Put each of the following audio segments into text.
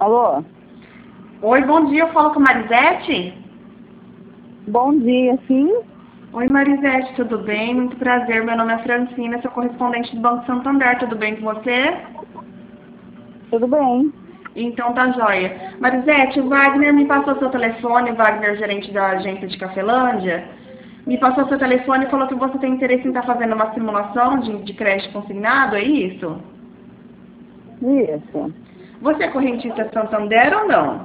Alô? Oi, bom dia, eu falo com a Marisete? Bom dia, sim? Oi, Marisete, tudo bem? Muito prazer, meu nome é Francina, sou correspondente do Banco Santander, tudo bem com você? Tudo bem. Então tá joia. Marisete, o Wagner me passou seu telefone, o Wagner, gerente da agência de Cafelândia, me passou seu telefone e falou que você tem interesse em estar fazendo uma simulação de crédito consignado, é isso? Isso. Você é correntista Santander ou não?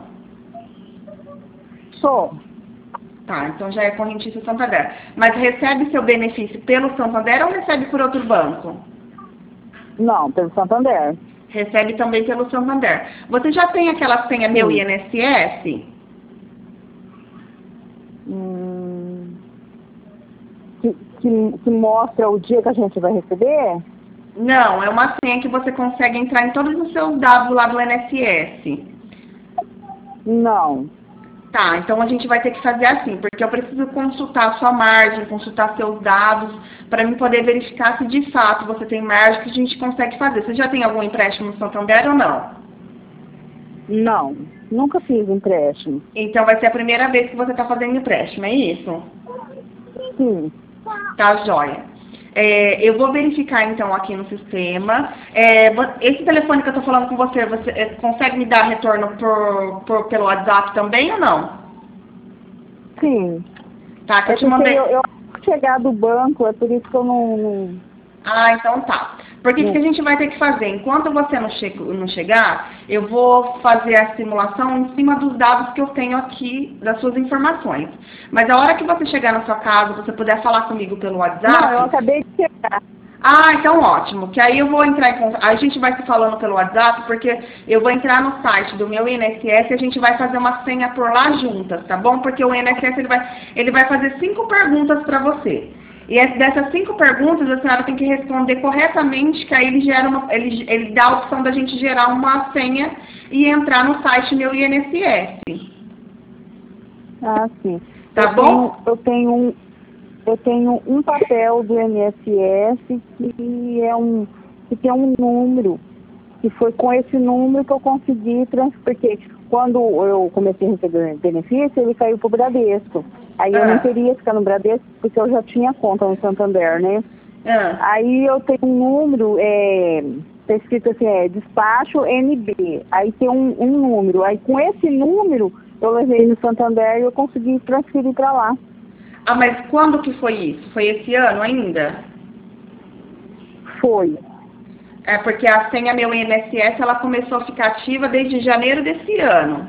Sou. Tá, então já é correntista Santander. Mas recebe seu benefício pelo Santander ou recebe por outro banco? Não, pelo Santander. Recebe também pelo Santander. Você já tem aquela senha Meu Sim. INSS? Que mostra o dia que a gente vai receber? Não, é uma senha que você consegue entrar em todos os seus dados lá do INSS. Não. Tá, então a gente vai ter que fazer assim, porque eu preciso consultar a sua margem, consultar seus dados, para mim poder verificar se de fato você tem margem que a gente consegue fazer. Você já tem algum empréstimo no Santander ou não? Não. Nunca fiz empréstimo. Então vai ser a primeira vez que você está fazendo empréstimo, é isso? Sim. Tá, joia. Eu vou verificar então aqui no sistema. Esse telefone que eu estou falando com você, você consegue me dar retorno pelo WhatsApp também ou não? Sim. Tá, que eu É te porque mandei. eu chegar do banco, é por isso que eu não... Ah, então tá. Porque o que a gente vai ter que fazer? Enquanto você não chegar, eu vou fazer a simulação em cima dos dados que eu tenho aqui, das suas informações. Mas a hora que você chegar na sua casa, você puder falar comigo pelo WhatsApp... Não, eu acabei de chegar. Ah, então ótimo. Que aí eu vou entrar em contato. A gente vai se falando pelo WhatsApp, porque eu vou entrar no site do meu INSS e a gente vai fazer uma senha por lá juntas, tá bom? Porque o INSS ele vai fazer 5 perguntas para você. E dessas 5 perguntas, a senhora tem que responder corretamente, que aí ele dá a opção da gente gerar uma senha e entrar no site meu INSS. Ah, sim. Tá bom? Eu tenho um papel do INSS que tem um número, que foi com esse número que eu consegui porque quando eu comecei a receber benefício, ele caiu para o Bradesco. Aí eu não queria ficar no Bradesco, porque eu já tinha conta no Santander, né? Aí eu tenho um número, tá escrito assim, despacho NB. Aí tem um número. Aí com esse número, eu levei no Santander e eu consegui transferir para lá. Ah, mas quando que foi isso? Foi esse ano ainda? Foi. É porque a senha meu INSS, ela começou a ficar ativa desde janeiro desse ano.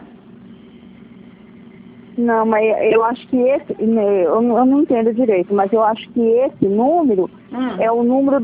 Não, mas eu acho que eu não entendo direito, mas eu acho que esse número é o número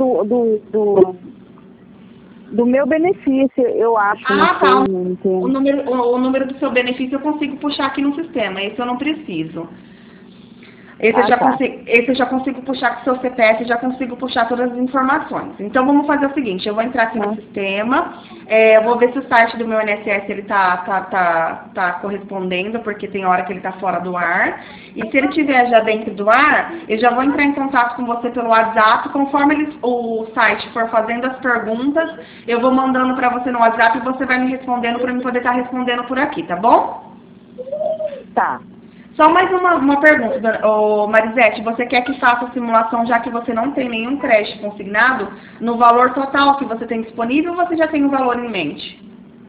do meu benefício, eu acho. Ah, tá. Não entendo. O número do seu benefício eu consigo puxar aqui no sistema, esse eu não preciso. Esse eu já consigo puxar com o seu CPF, já consigo puxar todas as informações. Então vamos fazer o seguinte, eu vou entrar aqui no sistema, eu vou ver se o site do meu INSS ele tá correspondendo, porque tem hora que ele tá fora do ar. E se ele estiver já dentro do ar, eu já vou entrar em contato com você pelo WhatsApp, conforme o site for fazendo as perguntas, eu vou mandando para você no WhatsApp e você vai me respondendo para eu poder estar respondendo por aqui, tá bom? Tá. Só mais uma pergunta, Marisete, você quer que faça a simulação, já que você não tem nenhum crédito consignado, no valor total que você tem disponível, ou você já tem o valor em mente?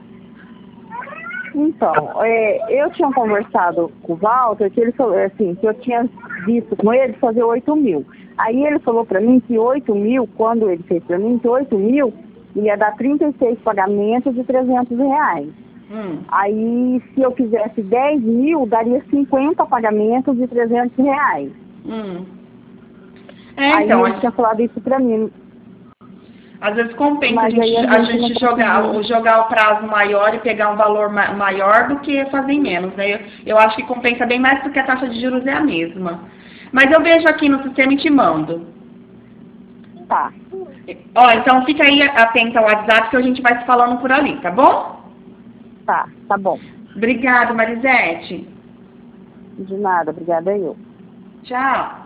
Então, eu tinha conversado com o Walter, que ele falou assim, que eu tinha visto com ele fazer 8 mil. Aí ele falou para mim que 8 mil, quando ele fez para mim, que 8 mil ia dar 36 pagamentos de R$300. Aí, se eu fizesse 10 mil, daria 50 pagamentos de R$300. Aí Então, ele tinha falado isso pra mim. Às vezes compensa a gente jogar o prazo maior e pegar um valor maior do que fazer em menos, né? Eu acho que compensa bem mais porque a taxa de juros é a mesma. Mas eu vejo aqui no sistema e te mando. Tá. Ó, então fica aí atenta ao WhatsApp que a gente vai se falando por ali, tá bom? Tá bom. Obrigada, Marisete. De nada, obrigada eu. Tchau.